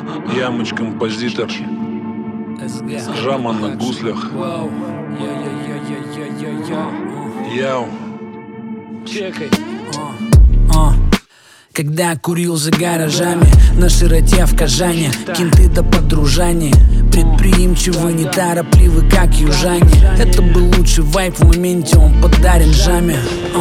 Ямыч композитор, Жама на гуслях. Яу. Чекай. Когда курил за гаражами, на широте в Кажане, кенты да подружане, предприимчивы, неторопливы, как южане. Это был лучший вайб в моменте, он подарен Жаме.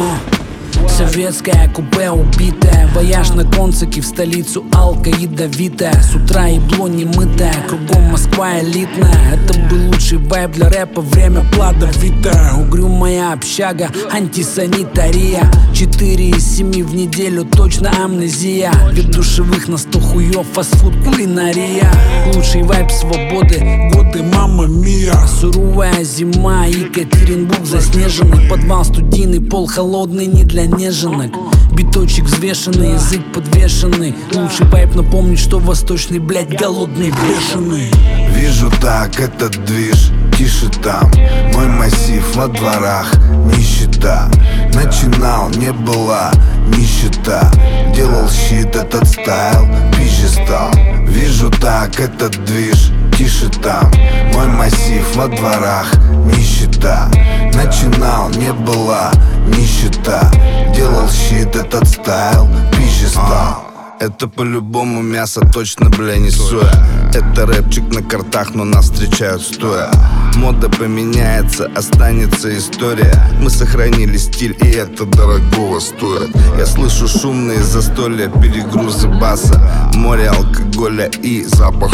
Советское купе убитое, вояж на концике в столицу, алка ядовитая. С утра ебло немытое, кругом Москва элитная. Это был лучший вайб для рэпа, время плодовитое. Угрюмая общага, антисанитария. 4 из 7 в неделю, точно амнезия. Вид душевых на 100 хуёв, фастфуд, кулинария. Лучший вайб свободы, годы мамма мия. Суровая зима, Екатеринбург заснеженный. Подвал студийный, пол холодный, не для неженок. Биточек взвешенный, язык подвешенный. Лучший вайб напомнит, что восточный, блядь, голодный, бешеный. Вижу так этот движ, тише там. Мой массив во дворах, нищета. Начинал, не была нищета. Делал щит, этот стайл, пизже стал. Вижу так этот движ, тише там. Мой массив во дворах, нищета. Начинал, не была нищета. Делал щит, этот стайл, пизже стал. Это по-любому мясо, точно, бля, не соя. Это рэпчик на картах, но нас встречают стоя. Мода поменяется, останется история. Мы сохранили стиль, и это дорогого стоит. Я слышу шумные застолья, перегрузы баса, море алкоголя и запах.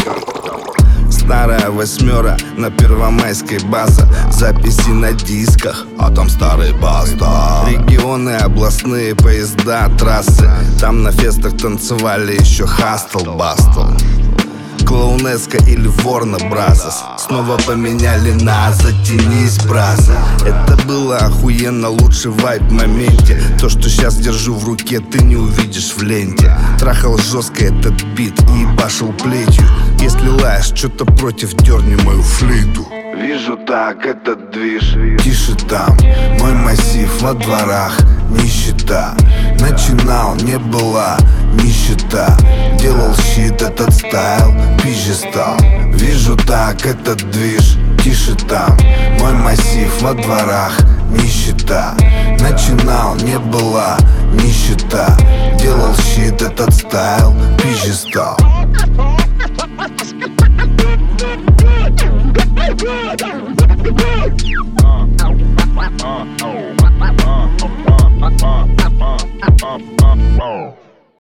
Старая восьмера на Первомайской база. Записи на дисках, а там старый баста. Регионы, областные поезда, трассы. Там на фестах танцевали еще Хастл, Бастл, Клоунеска или Ворна Бразос. Снова поменяли на «Затянись, браза». Это было охуенно, лучший вайб в моменте. То, что сейчас держу в руке, ты не увидишь в ленте. Трахал жестко этот бит и ебашил плетью. Если лаешь что-то против, дерни мою флейту. Вижу так этот движ, тише там. Мой массив во дворах, нищета. Начинал, не была нищета. Делал щит, этот стайл, пизже стал. Вижу так этот движ, тише там. Мой массив во дворах, нищета. Начинал, не была нищета. Делал щит, этот стайл, пизже стал.